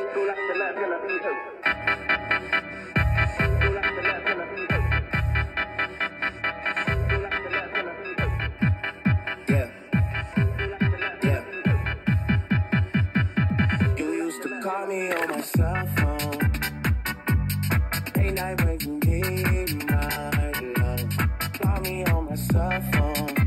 Yeah, yeah. You used to call me on my cell phone. Late night when you need my love. Call me on my cell phone.